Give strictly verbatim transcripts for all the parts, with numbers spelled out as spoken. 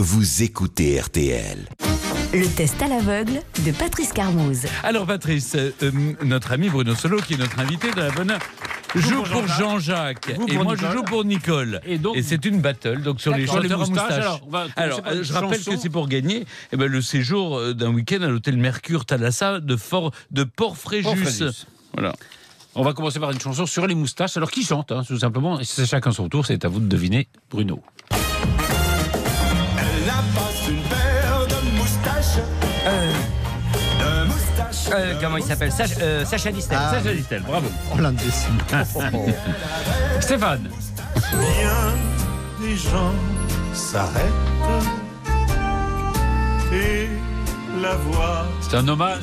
Vous écoutez R T L. Le test à l'aveugle de Patrice Carmouze. Alors Patrice, euh, notre ami Bruno Solo, qui est notre invité de la bonne heure, joue pour Jean-Jacques, Vous et pour moi Nicole. je joue pour Nicole. Et donc- Et c'est une battle, donc sur les D'accord. chanteurs à Les moustaches, moustaches. alors, on va commencer Alors, par euh, une je rappelle chanson. que c'est pour gagner eh ben, le séjour euh, d'un week-end à l'hôtel Mercure Thalassa de, Fort, de Port-Fréjus. Port-Fréjus. Voilà. On va commencer par une chanson sur les moustaches. Alors qui chante, hein, tout simplement. Et c'est chacun son tour, c'est à vous de deviner, Bruno. Elle a pas une paire de moustaches. Euh, De moustaches. euh, comment il s'appelle Sacha, euh, Sacha Distel. Sacha Distel, bravo. On l'indécime. Stéphane. Bien des gens s'arrêtent et la voix C'est un hommage.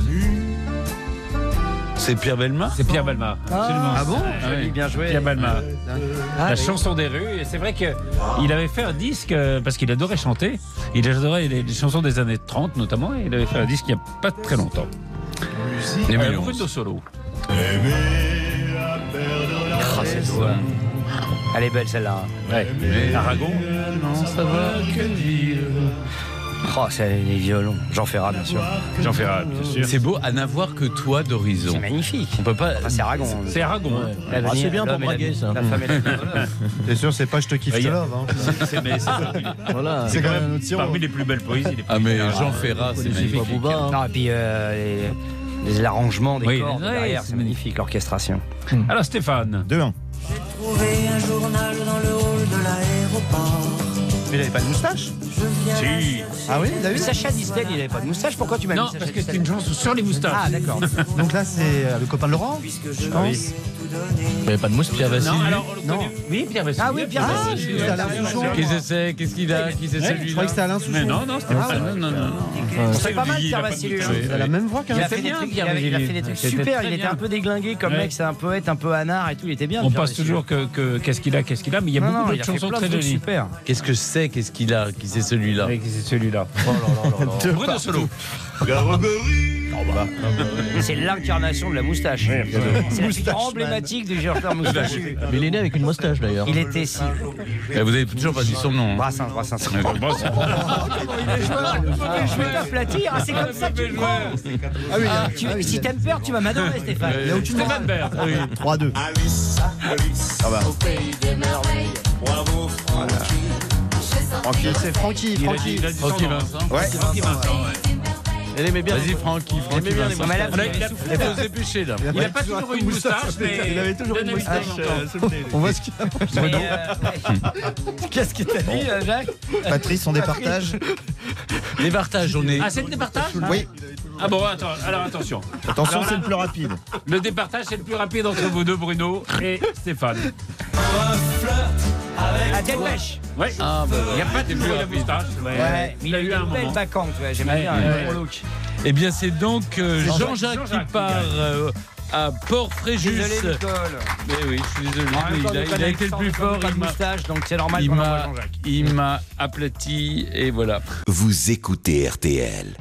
C'est Pierre Bellemare. C'est Pierre Balma. Absolument. Ah bon Joli, bien joué. Pierre Balma. Ah, La oui. chanson des rues. Et c'est vrai qu'il avait fait un disque, euh, parce qu'il adorait chanter. Il adorait les, les chansons des années trente, notamment. Et il avait fait un disque il n'y a pas très longtemps. Les Euh, millions. Bruno Solo. aimer la paire de Oh, cette voix. Elle est belle celle-là. Ouais. Aragon. Non, ça va, que dire. Oh, c'est les violons. Jean Ferrat, bien sûr. Jean Ferrat, bien sûr. C'est beau à n'avoir que toi d'horizon. C'est magnifique. On peut pas. Enfin, c'est Aragon. C'est Aragon. hein. L'avenir, c'est bien pour l'homme et la- braguer, ça. La femme et la voilà. C'est sûr, c'est pas je te kiffe, Bah, je y te a- love. Hein. C'est mais c'est parmi, Voilà. c'est C'est quand quand même même notre sirop. parmi les plus belles poésies. les plus Ah mais littéraires. Jean Ferrat, c'est magnifique. pas Booba, hein. Non, et puis euh, les- les- l'arrangement des Oui, cordes ouais, derrière, c'est c'est magnifique, l'orchestration. Alors Stéphane. deux un. Trouvé un journal dans le hall de l'aéroport. Mais il avait pas de moustache. Si. Ah oui, il a eu. Sacha Distel, il avait pas de moustache. Pourquoi tu m'as Non, mis Sacha parce que c'est Distel une chanson sur les moustaches. Ah, d'accord. Donc là, c'est euh, le copain de Laurent. Puisque je Ah oui. lui ai tout donné. Il avait pas de mousse, Pierre Non, alors on le Non. connaît. Oui, Pierre Vassili. Ah oui, Pierre Ah, Vassili. c'est Alain Souchon. Qui c'est c'est Qu'est-ce qu'il a Qui c'est Ouais, celui-là Je croyais que c'était Alain Souchon. Mais non, non, c'était Ah, pas ouais. ça. Non, non, non. C'est pas mal, Il a Pierre pas de Vassili. moustache. Il a la même voix qu'un. Il a C'est fait des bien, trucs, il Pierre avait, il a Vassili. fait des trucs C'était super. très Il était bien. un peu déglingué comme Ouais. mec, c'est un poète, un peu anard et tout. Il était bien. On Pierre passe Vassili. toujours que, que qu'est-ce qu'il a, qu'est-ce qu'il a, mais il y a Non, beaucoup non, il d'autres a fait chansons plein de très trucs jolies. super. Qu'est-ce que c'est Qu'est-ce qu'il a Qui c'est celui-là Oui, c'est celui-là. Deux Bruno partout. Solo. Garogori. C'est l'incarnation de la moustache. C'est la figure emblématique du chanteur moustachu. Mais il est né avec une moustache d'ailleurs. Il était si. Eh, Vous avez toujours pas dit son nom. hein. Brassens, Brassens. Bon, c'est- Je vais t'aplatir, ah, c'est comme ça que tu me prends. Ah oui, Ah, tu- si t'aimes peur, tu vas m'adorer, Stéphane. il a aucune Stéphane Bern. trois deux. Alice, Alice. Ah bah. Au pays des merveilles. Bravo, Francky. Francky, c'est Francky. Il a dit, Francky. il a dit son Francky nom. Vincent. Ouais. Francky Vincent, ouais. Elle aimait bien. Vas-y Francky, Francky bien les Vincent. Mais là, vous Il a- avez il a- soufflé. Il faut se dépêcher là. Il n'a pas toujours eu une moustache, mais Il avait toujours une il en a eu moustache. de temps en temps. euh, On voit ce qu'il a. Mais, euh, ouais. Qu'est-ce que t'as dit, euh, Jacques Patrice, on départage. Les partages, on est. Ah, c'est le départage Oui. Ah bon, attends, alors attention. Attention, Alors c'est là- le plus rapide. Le départage, c'est le plus rapide entre vous deux, Bruno et Stéphane. À Delpech. Oui. Ah, bah, Il n'y a pas de plus la moustache. mais Ouais, mais il a eu un une belle moment. bacante, ouais, j'aimais Ouais, bien ouais, le ouais. look. Eh bien, c'est donc euh, Jean-Jacques- Jean-Jacques Jean-Jacques qui part euh, à Port-Fréjus. Désolé, Nicole. Mais oui, je suis désolé. En même mais temps, il a, Nicole il a a été le sans plus doute fort. pas de Il m'a, moustache, donc c'est normal il qu'on envoie m'a, Jean-Jacques. il m'a aplati et voilà. Vous écoutez R T L.